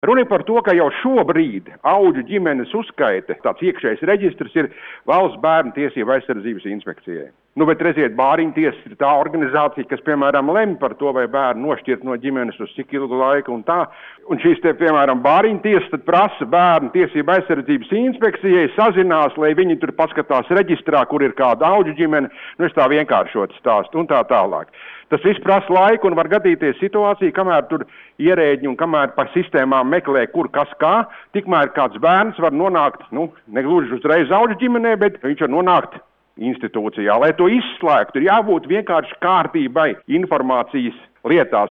Runa ir par to, ka jau šobrīd Audžu ģimenes uzskaite, tāds iekšējs reģistrs ir Valsts bērnu tiesību aizsardzības inspekcijai. Bet redziet, bāriņu tiesa ir tā organizācija, kas, piemēram, lemj par to, vai bērnu nošķirt no ģimenes uz cik ilgu laiku un tā. Un šīs piemēram, bāriņu tiesa tad prasa bērnu tiesību aizsardzības inspekcijai sazinās, lai viņi tur paskatās reģistrā, kur ir kāda Audžu ģimene. Es tā vienkāršot stāstu un tā tālāk. Tas viss prasa laiku un var gadīties situācija, kamēr tur ierēģi un kamēr pa sistēmām meklē, kur kas kā, tikmēr kāds bērns var nonākt, negluži uzreiz Audžu ģimenē, bet viņš var nonākt institūcijā. Lai to izslēgtu, ir jābūt vienkārši kārtībai informācijas lietās.